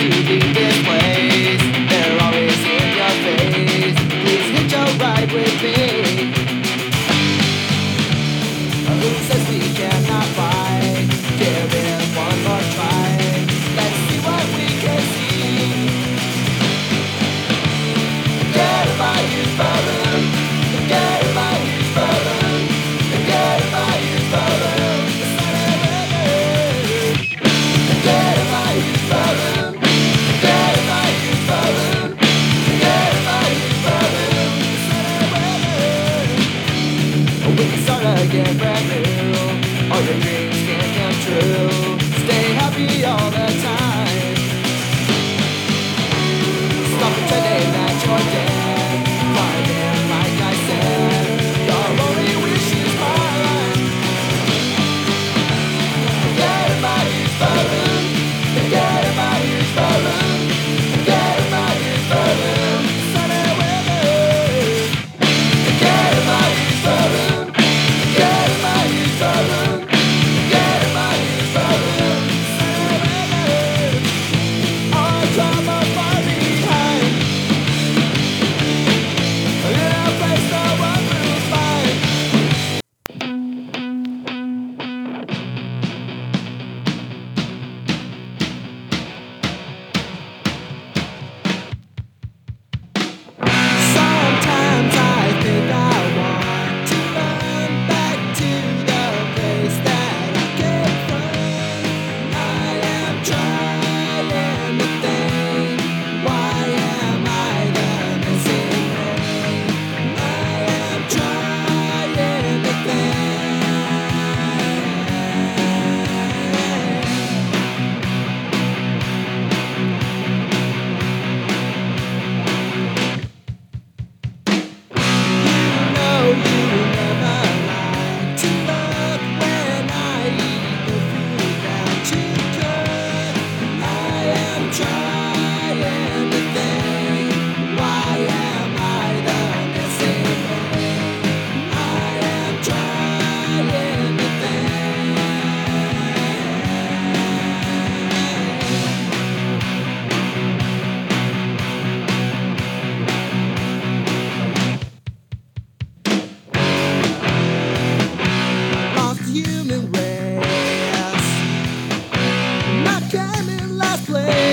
to leave this place. They're always in your face. Please hitch a ride with me. Who says we cannot fight? Give it one more try. Let's see what we can see. Forget about youth balloon. Forget about youth balloon. Forget about youth balloon. Forget about youth balloon. Forget about youth balloon. Forget about youth balloon. We can start again brand new. All your dreams can come true. Stay happy all the time. Stop pretending that you're dead. Climb in like I said. Your only wish is mine. Forget about youth balloon. Forget about youth balloon. Forget about youth balloon. Sunny weather. Forget about youth balloon. Forget about youth balloon. Forget about youth balloon. Sunny weather. All drama far behind. In a place no one will find. Sometimes I think I want to run back to the place that I came from. I am trying to think, why am I the missing link? I am trying to think. You know you never like to look when I eat the food that you cook. I am trying to think, why am I the missing link? I am trying to think. Lost human race. I came in last place.